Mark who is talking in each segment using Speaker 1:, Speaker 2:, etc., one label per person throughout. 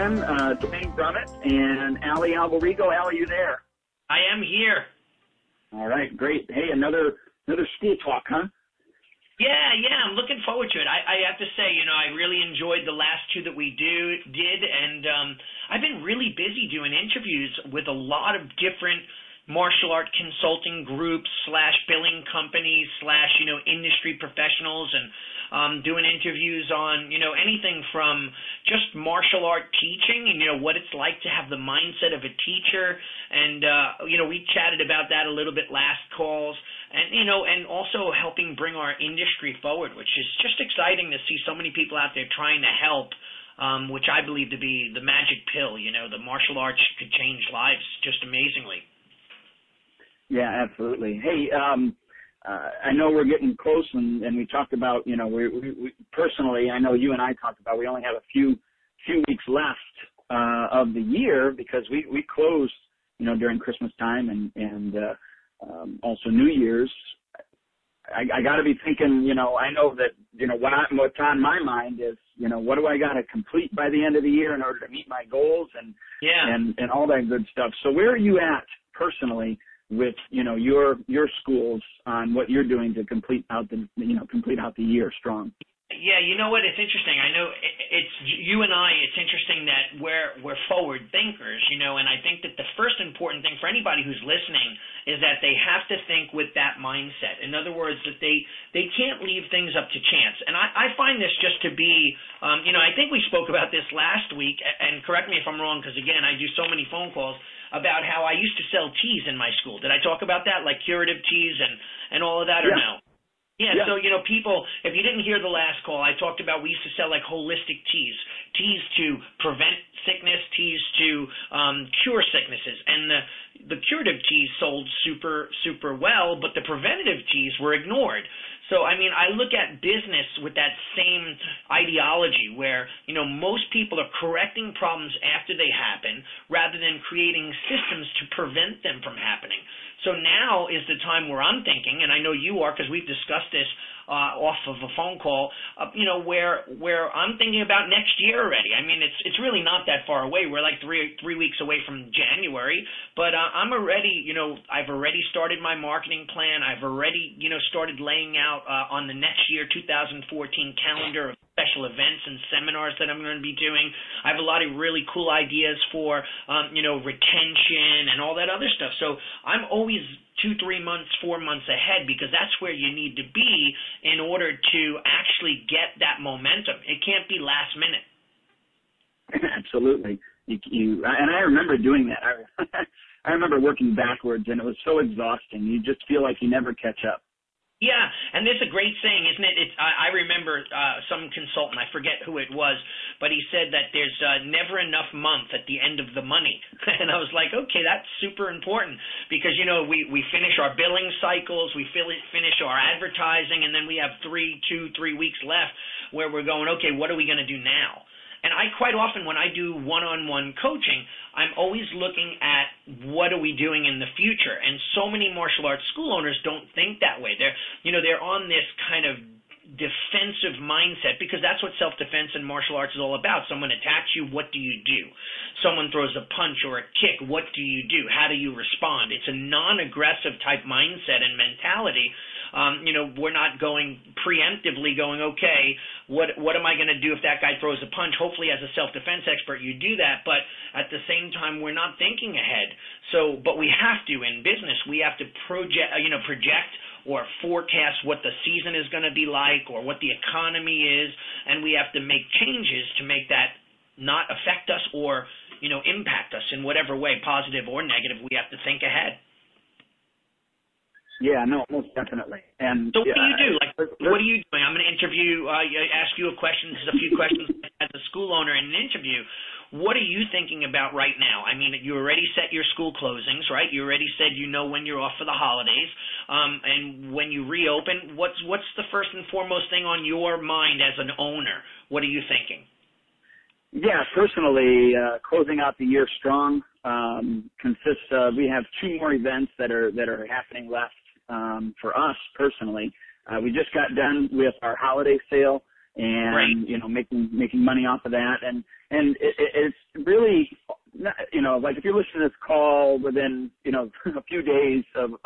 Speaker 1: again, Dwayne Brummett and Ali Alberigo. Ali, you there?
Speaker 2: I am here.
Speaker 1: All right, great. Hey, another school talk, huh?
Speaker 2: Yeah, I'm looking forward to it. I have to say, I really enjoyed the last two that we did, and I've been really busy doing interviews with a lot of different martial art consulting groups / billing companies / industry professionals, and doing interviews on, anything from just martial art teaching and, what it's like to have the mindset of a teacher. And, we chatted about that a little bit last calls, and, and also helping bring our industry forward, which is just exciting to see so many people out there trying to help, which I believe to be the magic pill. The martial arts could change lives just amazingly.
Speaker 1: Yeah, absolutely. Hey, I know we're getting close, and we talked about, we personally, I know you and I talked about we only have a few weeks left of the year because we close, during Christmas time and also New Year's. I got to be thinking, I know that, what's on my mind is, what do I got to complete by the end of the year in order to meet my goals and all that good stuff. So where are you at personally with, your schools on what you're doing to complete out the year strong?
Speaker 2: Yeah, you know what? It's interesting. I know it's you and I. It's interesting that we're forward thinkers, and I think that the first important thing for anybody who's listening is that they have to think with that mindset. In other words, that they can't leave things up to chance. And I find this just to be, I think we spoke about this last week. And correct me if I'm wrong, because again, I do so many phone calls about how I used to sell teas in my school. Did I talk about that, like curative teas and all of that, or no? Yeah, so, people, if you didn't hear the last call, I talked about we used to sell like holistic teas to prevent sickness, teas to cure sicknesses. And the curative teas sold super, super well, but the preventative teas were ignored. So, I look at business with that same ideology where, most people are correcting problems after they happen rather than creating systems to prevent them from happening. So now is the time where I'm thinking, and I know you are because we've discussed this off of a phone call, where I'm thinking about next year already. It's really not that far away. We're like three weeks away from January, but I'm already, I've already started my marketing plan. I've already, started laying out on the next year 2014 calendar of special events and seminars that I'm going to be doing. I have a lot of really cool ideas for, retention and all that other stuff. So I'm always 2, 3 months, 4 months ahead because that's where you need to be in order to actually get that momentum. It can't be last minute.
Speaker 1: Absolutely. And I remember doing that. I remember working backwards, and it was so exhausting. You just feel like you never catch up.
Speaker 2: Yeah, and there's a great saying, isn't it? I remember some consultant, I forget who it was, but he said that there's never enough month at the end of the money. And I was like, okay, that's super important because, we finish our billing cycles, we finish our advertising, and then we have 3 weeks left where we're going, okay, what are we going to do now? And I quite often, when I do one-on-one coaching, I'm always looking at what are we doing in the future. And so many martial arts school owners don't think that way. They're on this kind of defensive mindset because that's what self-defense and martial arts is all about. Someone attacks you, what do you do? Someone throws a punch or a kick, what do you do? How do you respond? It's a non-aggressive type mindset and mentality. We're not going preemptively going, okay, what am I going to do if that guy throws a punch? Hopefully, as a self-defense expert, you do that. But at the same time, we're not thinking ahead. But we have to in business. We have to project or forecast what the season is going to be like or what the economy is, and we have to make changes to make that not affect us or impact us in whatever way, positive or negative. We have to think ahead.
Speaker 1: Yeah, no, most definitely. And
Speaker 2: so what do you do? What are you doing? I'm going to ask you a few questions as a school owner in an interview. What are you thinking about right now? You already set your school closings, right? You already said when you're off for the holidays. And when you reopen, what's the first and foremost thing on your mind as an owner? What are you thinking?
Speaker 1: Yeah, personally, closing out the year strong consists of, we have 2 more events that are happening left for us personally. We just got done with our holiday sale, and
Speaker 2: right.
Speaker 1: Making money off of that, and it's really not, like if you're listening to this call within a few days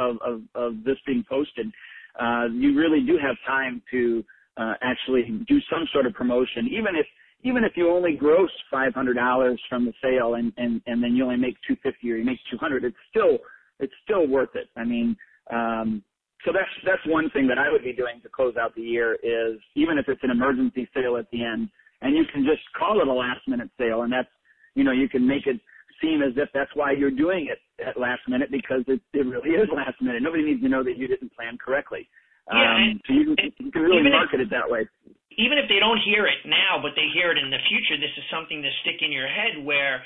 Speaker 1: of this being posted, you really do have time to actually do some sort of promotion, even if you only gross $500 from the sale and then you only make $250 or you make $200, it's still worth it. I mean, so that's one thing that I would be doing to close out the year is, even if it's an emergency sale at the end, and you can just call it a last minute sale, and that's, you can make it seem as if that's why you're doing it at last minute, because it really is last minute. Nobody needs to know that you didn't plan correctly. So you can really market it that way.
Speaker 2: Even if they don't hear it now, but they hear it in the future, this is something to stick in your head where,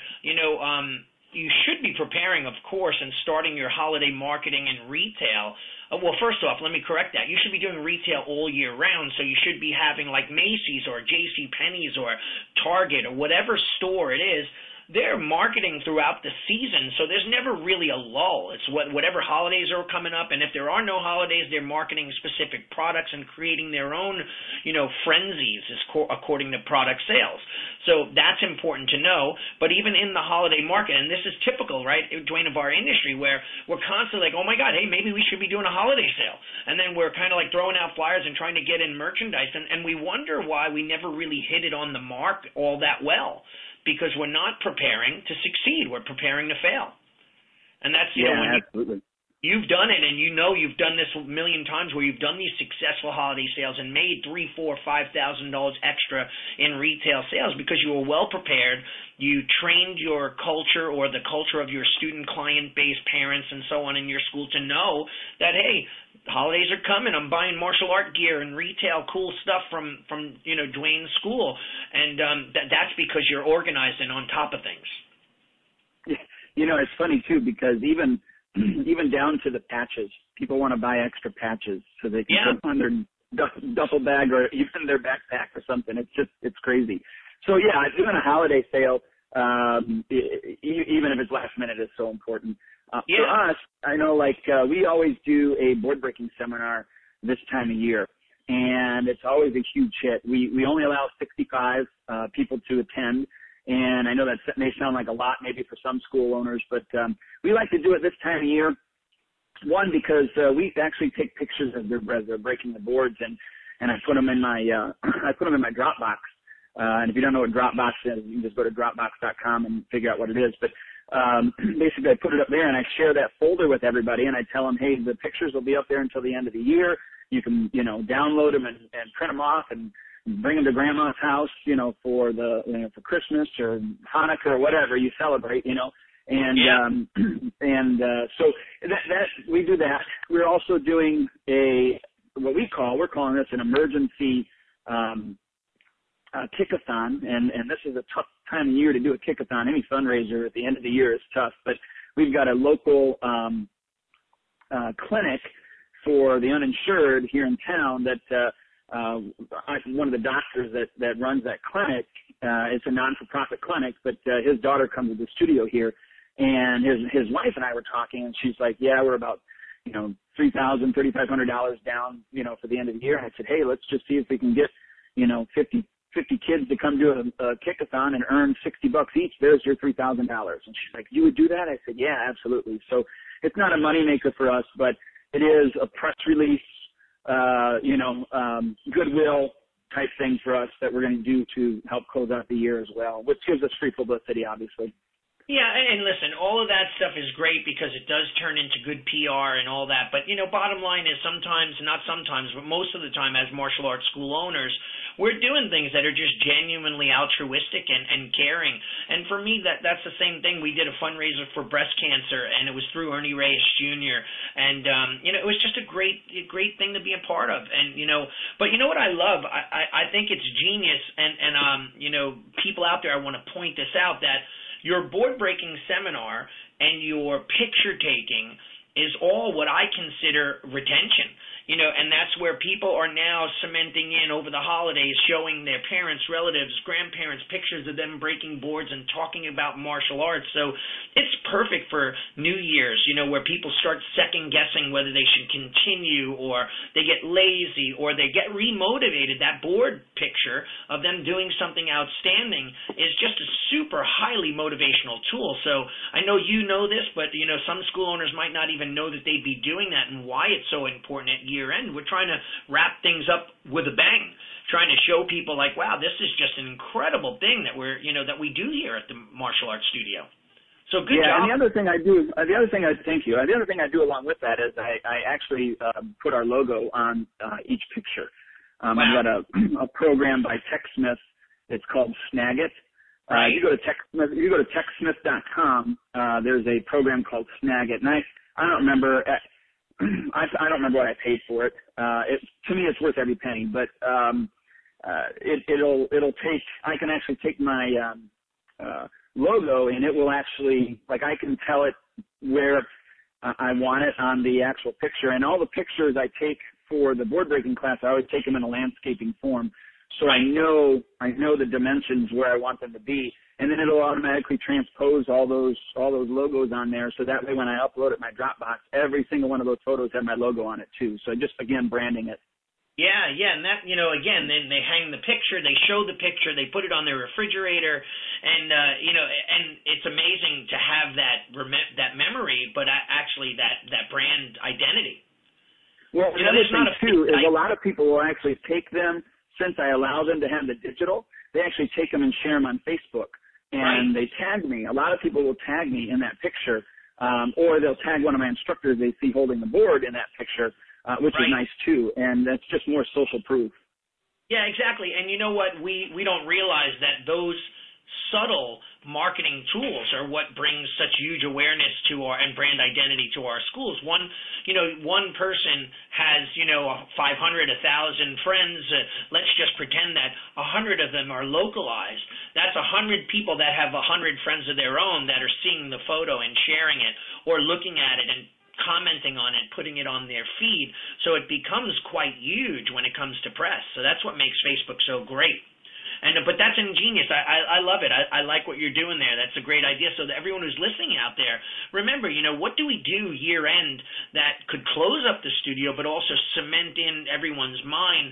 Speaker 2: you should be preparing, of course, and starting your holiday marketing in retail. Well, first off, let me correct that. You should be doing retail all year round, so you should be having like Macy's or JCPenney's or Target or whatever store it is. They're marketing throughout the season, so there's never really a lull. It's whatever holidays are coming up, and if there are no holidays, they're marketing specific products and creating their own, frenzies according to product sales. So that's important to know. But even in the holiday market, and this is typical, right, Dwayne, of our industry, where we're constantly like, oh my God, hey, maybe we should be doing a holiday sale. And then we're kind of like throwing out flyers and trying to get in merchandise, and we wonder why we never really hit it on the mark all that well. Because we're not preparing to succeed. We're preparing to fail. And that's, when
Speaker 1: absolutely.
Speaker 2: You've done it, and you've done this a million times where you've done these successful holiday sales and made $3,000, $4,000, $5,000 extra in retail sales because you were well prepared. You trained your culture or the culture of your student client base, parents, and so on in your school to know that, hey, holidays are coming. I'm buying martial art gear and retail cool stuff from Dwayne's school, and that's because you're organized and on top of things.
Speaker 1: It's funny too, because even down to the patches, people want to buy extra patches so they can put on their duffel bag or even their backpack or something. It's crazy. So doing a holiday sale, even if it's last minute, is so important. For us, I know, we always do a board breaking seminar this time of year, and it's always a huge hit. We only allow 65 people to attend, and I know that may sound like a lot maybe for some school owners, but we like to do it this time of year. One, because we actually take pictures as they're breaking the boards, and I put them in my Dropbox. And if you don't know what Dropbox is, you can just go to Dropbox.com and figure out what it is. But basically, I put it up there, and I share that folder with everybody, and I tell them, hey, the pictures will be up there until the end of the year. You can, download them and print them off and bring them to Grandma's house, for for Christmas or Hanukkah or whatever you celebrate, And so that we do that. We're also doing we're calling this an emergency kickathon, and this is a tough time of year to do a kickathon. Any fundraiser at the end of the year is tough, but we've got a local clinic for the uninsured here in town that one of the doctors that runs that clinic, it's a non-for-profit clinic, but his daughter comes to the studio here, and his wife and I were talking, and she's like, we're about $3,000, $3,500 down, for the end of the year. And I said, hey, let's just see if we can get 50 kids to come do a kickathon and earn $60 each. There's your $3,000. And she's like, you would do that? I said, yeah, absolutely. So it's not a moneymaker for us, but it is a press release, goodwill type thing for us that we're going to do to help close out the year as well, which gives us free publicity, obviously.
Speaker 2: Yeah, and listen, all of that stuff is great because it does turn into good PR and all that. But, bottom line is not sometimes, but most of the time as martial arts school owners, we're doing things that are just genuinely altruistic and caring. And for me, that's the same thing. We did a fundraiser for breast cancer, and it was through Ernie Reyes Jr. And, it was just a great thing to be a part of. And, but you know what I love? I think it's genius. And people out there, I want to point this out, that your board-breaking seminar and your picture-taking is all what I consider retention. and that's where people are now cementing in over the holidays, showing their parents, relatives, grandparents pictures of them breaking boards and talking about martial arts. So it's perfect for New Year's, where people start second guessing whether they should continue, or they get lazy, or they get remotivated. That board picture of them doing something outstanding is just a super highly motivational tool. So I know you know this, but some school owners might not even know that they'd be doing that and why it's so important at year end. We're trying to wrap things up with a bang, trying to show people like, wow, this is just an incredible thing that that we do here at the martial arts studio. So good job.
Speaker 1: Yeah, and the other thing I do, thank you. The other thing I do along with that is I actually put our logo on each picture.
Speaker 2: Wow.
Speaker 1: I've got a program by TechSmith. It's called Snagit.
Speaker 2: Right.
Speaker 1: You go to TechSmith.com. There's a program called Snagit, and I don't remember. I don't remember what I paid for it. To me, it's worth every penny. But it'll take. I can actually take my logo, and it will actually, like, I can tell it where I want it on the actual picture. And all the pictures I take for the board breaking class, I always take them in a landscaping form. So I know the dimensions where I want them to be, and then it'll automatically transpose all those logos on there. So that way, when I upload it in my Dropbox, every single one of those photos have my logo on it too. So just, again, branding it.
Speaker 2: Yeah, and that, again, then they hang the picture, they show the picture, they put it on their refrigerator, and and it's amazing to have that memory, but actually that brand identity.
Speaker 1: Well, another thing too is a lot of people will actually take them. Since I allow them to have the digital, they actually take them and share them on Facebook, and they tag me. A lot of people will tag me in that picture, or they'll tag one of my instructors they see holding the board in that picture, which is nice too, and that's just more social proof.
Speaker 2: Yeah, exactly. And you know what? We don't realize that those subtle marketing tools are what brings such huge awareness to and brand identity to our schools. One person has 500, 1,000 friends. Let's just pretend that 100 of them are localized. That's 100 people that have 100 friends of their own that are seeing the photo and sharing it, or looking at it and commenting on it, putting it on their feed. So it becomes quite huge when it comes to press. So that's what makes Facebook so great. But that's ingenious. I love it. I like what you're doing there. That's a great idea. So that everyone who's listening out there, remember, what do we do year end that could close up the studio, but also cement in everyone's mind,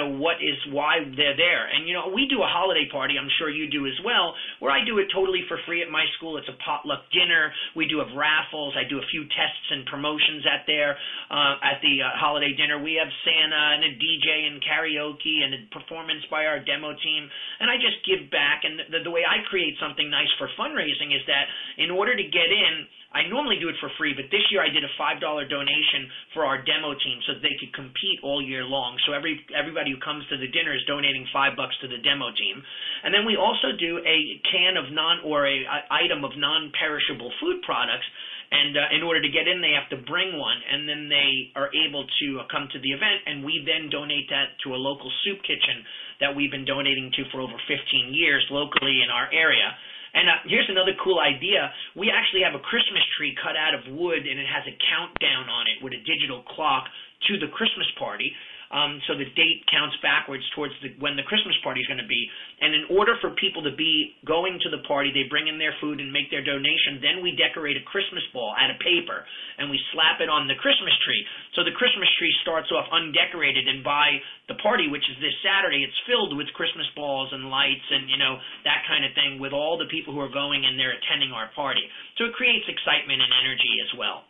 Speaker 2: why they're there. And, we do a holiday party, I'm sure you do as well, where I do it totally for free at my school. It's a potluck dinner. We do have raffles. I do a few tests and promotions at the holiday dinner. We have Santa and a DJ and karaoke and a performance by our demo team. And I just give back, and the way I create something nice for fundraising is that in order to get in, I normally do it for free, but this year I did a $5 donation for our demo team so that they could compete all year long. So everybody who comes to the dinner is donating $5 to the demo team. And then we also do a can of item of non-perishable food products. And in order to get in, they have to bring one, and then they are able to come to the event, and we then donate that to a local soup kitchen that we've been donating to for over 15 years locally in our area. And here's another cool idea. We actually have a Christmas tree cut out of wood, and it has a countdown on it with a digital clock to the Christmas party. So the date counts backwards towards when the Christmas party is going to be. And in order for people to be going to the party, they bring in their food and make their donation. Then we decorate a Christmas ball out of paper, and we slap it on the Christmas tree. So the Christmas tree starts off undecorated, and by the party, which is this Saturday, it's filled with Christmas balls and lights and, that kind of thing with all the people who are going and they're attending our party. So it creates excitement and energy as well.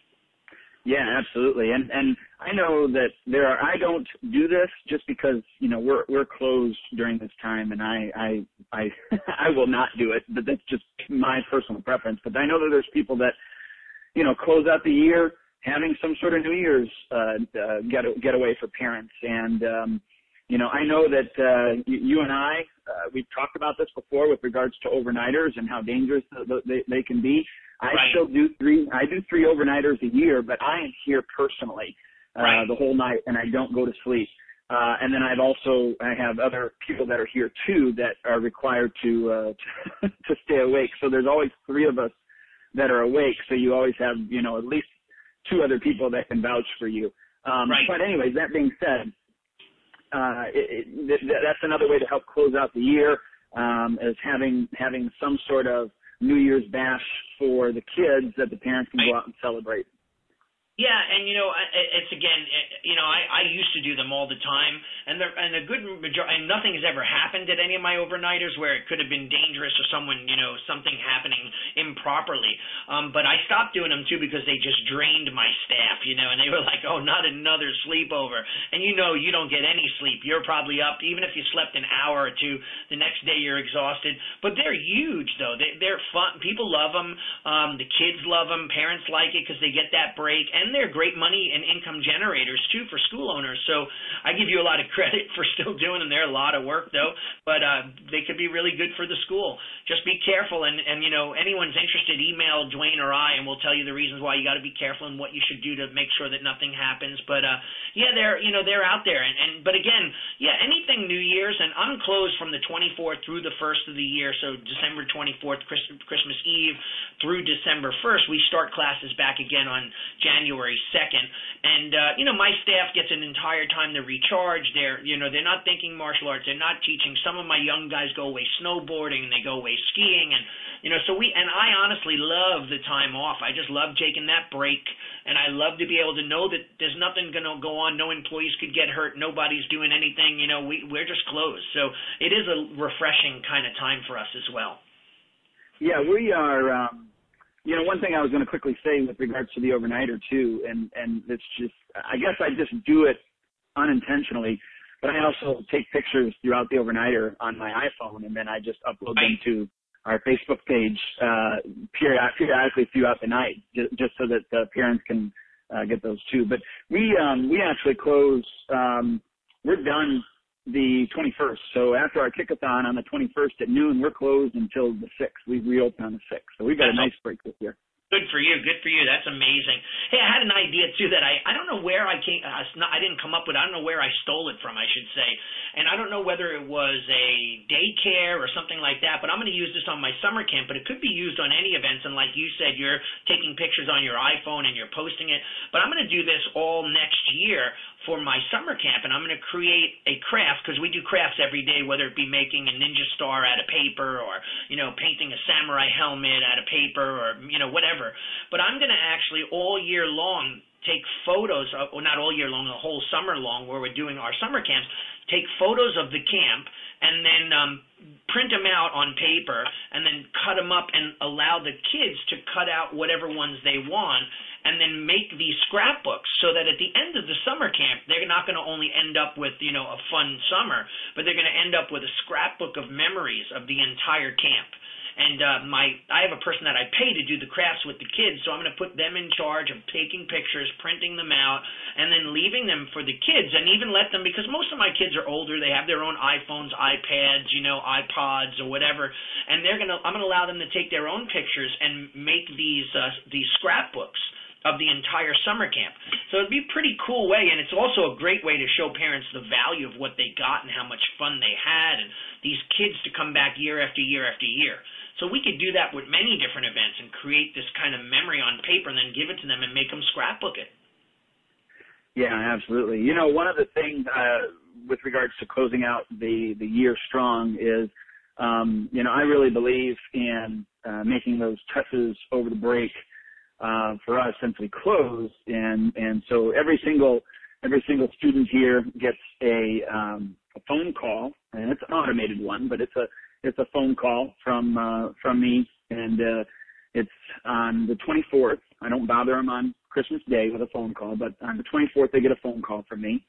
Speaker 1: Yeah, absolutely. And I know that I don't do this just because, we're closed during this time, and I will not do it, but that's just my personal preference. But I know that there's people that, close out the year having some sort of New Year's getaway for parents. And, I know that you and I, we've talked about this before with regards to overnighters and how dangerous they can be. I still do three overnighters a year, but I am here personally the whole night, and I don't go to sleep. And then I have other people that are here too that are required to stay awake. So there's always three of us that are awake. So you always have, at least two other people that can vouch for you.
Speaker 2: Right.
Speaker 1: But anyways, that being said, that's another way to help close out the year, is having some sort of New Year's bash for the kids that the parents can go out and celebrate.
Speaker 2: Yeah, and it's again, I used to do them all the time, and a good majority, and nothing has ever happened at any of my overnighters where it could have been dangerous or someone, something happening improperly. But I stopped doing them too because they just drained my staff, and they were like, oh, not another sleepover, and you don't get any sleep. You're probably up, even if you slept an hour or two. The next day you're exhausted. But they're huge though. They're fun. People love them. The kids love them. Parents like it because they get that break. And they're great money and income generators, too, for school owners. So I give you a lot of credit for still doing them. They're a lot of work, though, but they could be really good for the school. Just be careful. And anyone's interested, email Dwayne or I, and we'll tell you the reasons why you got to be careful and what you should do to make sure that nothing happens. But, they're out there. But again, anything New Year's, and I'm closed from the 24th through the 1st of the year, so December 24th, Christmas Eve, through December 1st. We start classes back again on January 2nd, and my staff gets an entire time to recharge. They're not thinking martial arts. They're not teaching. Some of my young guys go away snowboarding, and they go away skiing, and I honestly love the time off. I just love taking that break, and I love to be able to know that there's nothing going to go on. No employees could get hurt. Nobody's doing anything. We're just closed. So it is a refreshing kind of time for us as well.
Speaker 1: Yeah, we are. One thing I was going to quickly say with regards to the overnighter too, and it's just, I guess I just do it unintentionally, but I also take pictures throughout the overnighter on my iPhone, and then I just upload them to our Facebook page periodically throughout the night, just so that the parents can get those too. But we actually close. We're done the 21st. So after our kickathon on the 21st at noon, we're closed until the 6th. We reopen on the 6th. So we've got a nice break this year.
Speaker 2: Good for you. Good for you. That's amazing. Hey, I had an idea, too, that I don't know where I didn't come up with. I don't know where I stole it from, I should say. And I don't know whether it was a daycare or something like that, but I'm going to use this on my summer camp, but it could be used on any events. And like you said, you're taking pictures on your iPhone and you're posting it. But I'm going to do this all next year for my summer camp, and I'm going to create a craft, because we do crafts every day, whether it be making a ninja star out of paper or, painting a samurai helmet out of paper or, whatever. But I'm going to actually all year long take photos, not all year long, the whole summer long where we're doing our summer camps, take photos of the camp and then print them out on paper and then cut them up and allow the kids to cut out whatever ones they want and then make these scrapbooks so that at the end of the summer camp, they're not going to only end up with, a fun summer, but they're going to end up with a scrapbook of memories of the entire camp. And I have a person that I pay to do the crafts with the kids, so I'm going to put them in charge of taking pictures, printing them out, and then leaving them for the kids, and even let them, because most of my kids are older, they have their own iPhones, iPads, iPods, or whatever, and I'm going to allow them to take their own pictures and make these scrapbooks of the entire summer camp. So it'd be a pretty cool way, and it's also a great way to show parents the value of what they got and how much fun they had, and these kids to come back year after year after year. So we could do that with many different events and create this kind of memory on paper and then give it to them and make them scrapbook it.
Speaker 1: Yeah, absolutely. One of the things with regards to closing out the year strong is, I really believe in making those touches over the break for us since we closed, and so every single student here gets a phone call, and it's an automated one, but it's a phone call from me, and it's on the 24th. I don't bother them on Christmas Day with a phone call, but on the 24th they get a phone call from me,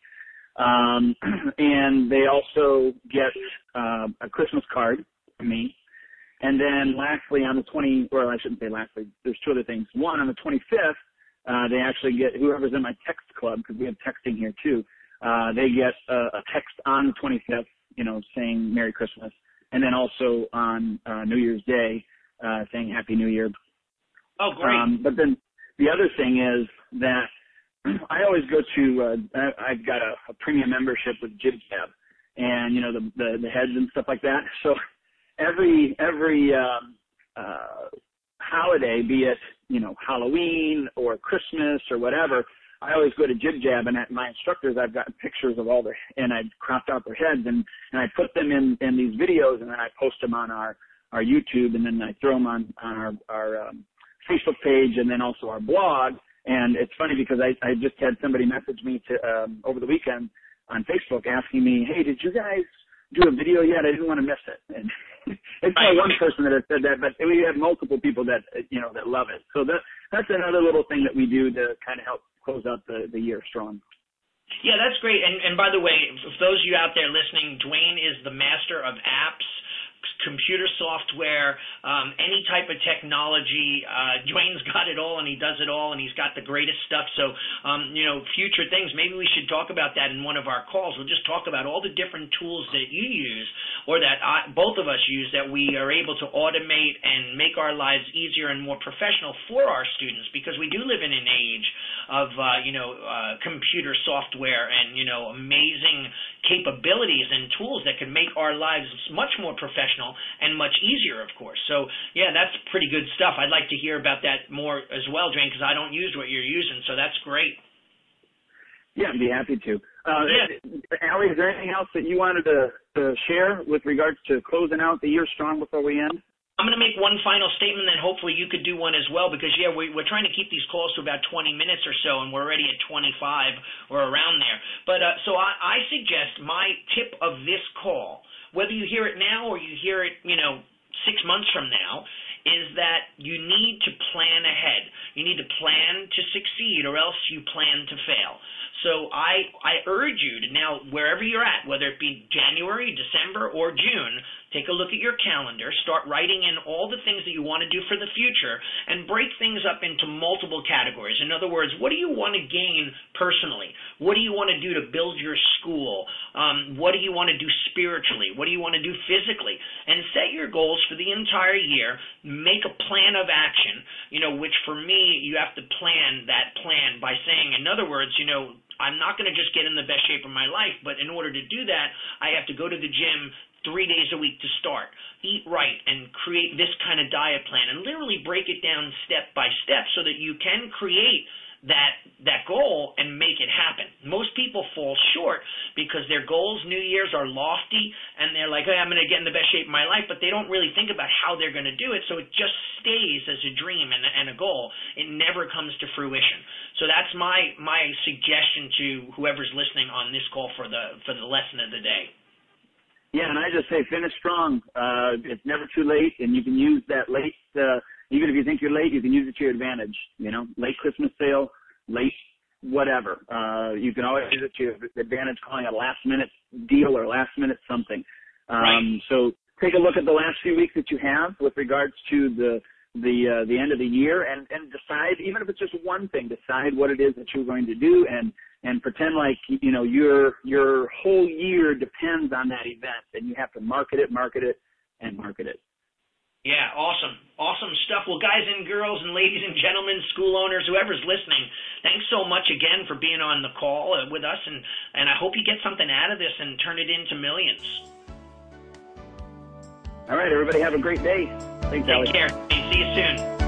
Speaker 1: and they also get a Christmas card from me. And then lastly, on the there's two other things. One, on the 25th, they actually get, whoever's in my text club, because we have texting here too, they get a text on the 25th, saying Merry Christmas. And then also on New Year's Day, saying Happy New Year.
Speaker 2: Oh, great.
Speaker 1: But then the other thing is that I always go to, I've got a premium membership with JibTab and, the heads and stuff like that. So every holiday, be it, Halloween or Christmas or whatever, I always go to Jib Jab, and at my instructors, I've got pictures of all their, and I cropped out their heads, and I put them in these videos, and then I post them on our YouTube, and then I throw them on our Facebook page, and then also our blog. And it's funny because I just had somebody message me over the weekend on Facebook asking me, hey, did you guys do a video yet? I didn't want to miss it. And it's only one person that has said that, but we have multiple people that, that love it. So that's another little thing that we do to kind of help close out the year strong.
Speaker 2: Yeah, that's great. And by the way, for those of you out there listening, Dwayne is the master of apps, computer software, any type of technology. Dwayne's got it all, and he does it all, and he's got the greatest stuff. So, future things, maybe we should talk about that in one of our calls. We'll just talk about all the different tools that you use, or that both of us use, that we are able to automate and make our lives easier and more professional for our students, because we do live in an age of, computer software and, amazing capabilities and tools that can make our lives much more professional and much easier, of course. So, yeah, that's pretty good stuff. I'd like to hear about that more as well, Dwayne, because I don't use what you're using, so that's great.
Speaker 1: Yeah, I'd be happy to. Allie, is there anything else that you wanted to share with regards to closing out the year strong before we end?
Speaker 2: I'm going to make one final statement, then hopefully you could do one as well, because, we're trying to keep these calls to about 20 minutes or so, and we're already at 25 or around there. But so I suggest my tip of this call, whether you hear it now or you hear it, 6 months from now, is that you need to plan ahead. You need to plan to succeed, or else you plan to fail. So I urge you to now, wherever you're at, whether it be January, December, or June, take a look at your calendar, start writing in all the things that you want to do for the future, and break things up into multiple categories. In other words, what do you want to gain personally? What do you want to do to build your school? What do you want to do spiritually? What do you want to do physically? And set your goals for the entire year. Make a plan of action, which for me, you have to plan that plan by saying, in other words, I'm not going to just get in the best shape of my life, but in order to do that, I have to go to the gym 3 days a week to start, eat right, and create this kind of diet plan, and literally break it down step by step so that you can create that goal and make it happen. Most people fall short because their goals, New Year's, are lofty, and they're like, hey, I'm going to get in the best shape of my life, but they don't really think about how they're going to do it, so it just stays as a dream and a goal. It never comes to fruition. So that's my suggestion to whoever's listening on this call for the lesson of the day.
Speaker 1: Yeah, and I just say finish strong. It's never too late, and you can use that late, even if you think you're late, you can use it to your advantage. Late Christmas sale, late whatever. You can always use it to your advantage, calling it a last-minute deal or last-minute something.
Speaker 2: Right.
Speaker 1: So take a look at the last few weeks that you have with regards to the end of the year, and decide, even if it's just one thing, decide what it is that you're going to do, and pretend like, your whole year depends on that event, and you have to market it.
Speaker 2: Yeah, awesome stuff. Well, guys and girls and ladies and gentlemen, school owners, whoever's listening, thanks so much again for being on the call with us, and I hope you get something out of this and turn it into millions.
Speaker 1: All right, everybody have a great day. Thanks, Alex.
Speaker 2: Take care. See you soon.